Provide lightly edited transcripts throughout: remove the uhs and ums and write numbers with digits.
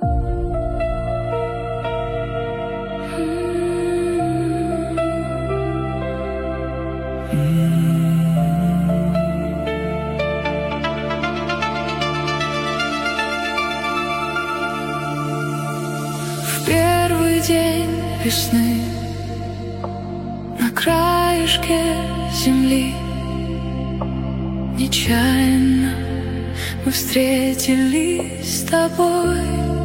В первый день весны на краешке земли нечаянно мы встретились с тобой.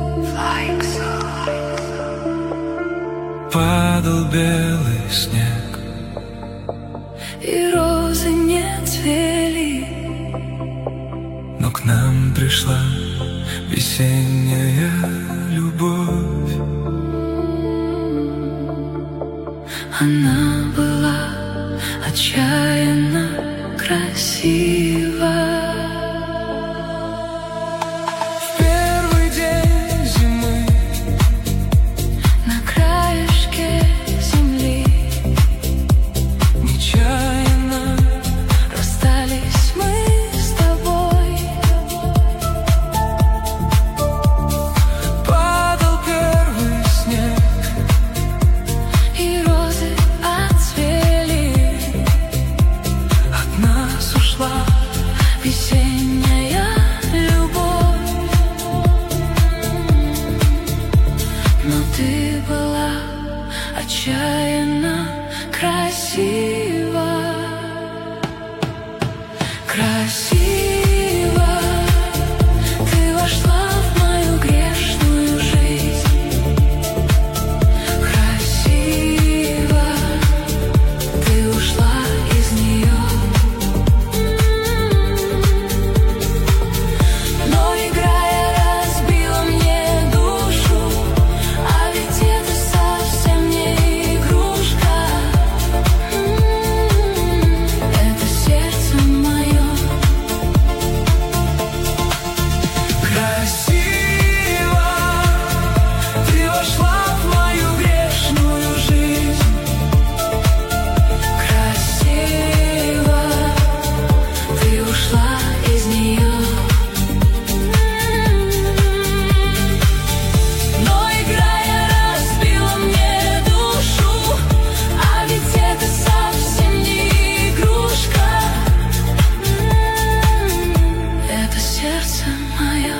Падал белый снег, И розы не цвели, но к нам пришла весенняя любовь. она была отчаянно красива. В первый день зимы На краешке земли нечаянно расстались мы с тобой. падал первый снег, И розы отцвели, от нас ушла весенняя любовь. Но ты была отчаянно красива. Красива, ты вошла в мою грешную жизнь. Красива, ты ушла из нее. Но играя разбила мне душу, а ведь это совсем не игрушка. Это сердце мое. красиво. Ты вошла в мою грешную жизнь. Красиво, ты ушла из нее. Но играя разбила мне душу, а ведь это совсем не игрушка. Это сердце мое.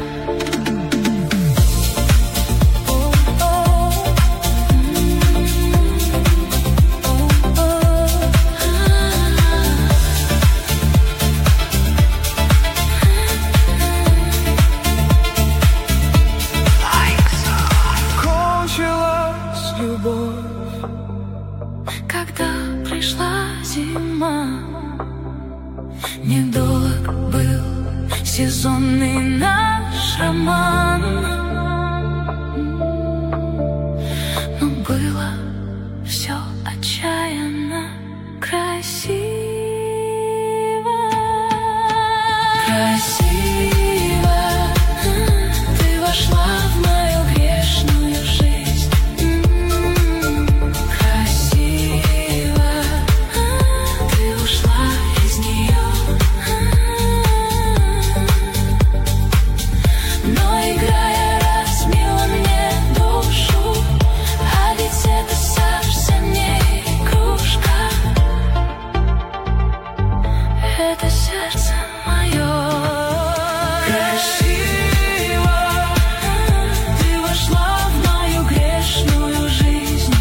Кончилась любовь, Когда пришла зима, недолг был сезонный наш роман. Но было все отчаянно красиво. Красиво, ты вошла в мою грешную жизнь. Красиво, ты ушла из нее. Но играя разбила мне душу, а ведь это совсем не игрушка. Это сердце мое. красиво. Ты вошла в мою грешную жизнь.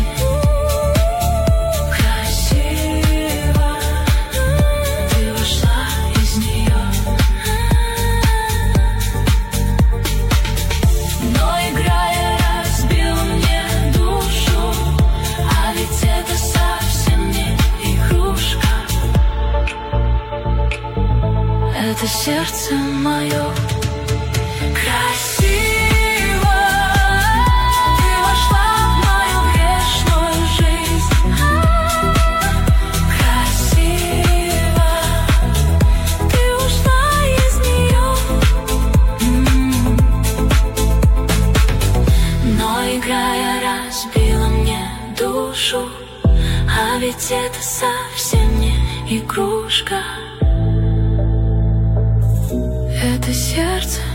Красиво, ты ушла из нее. Но играя разбила мне душу, а ведь это совсем не игрушка. Это сердце мое. Красиво, ты вошла в мою грешную жизнь. Красиво, ты ушла из нее. Но играя разбила мне душу, а ведь это совсем не игрушка. Это сердце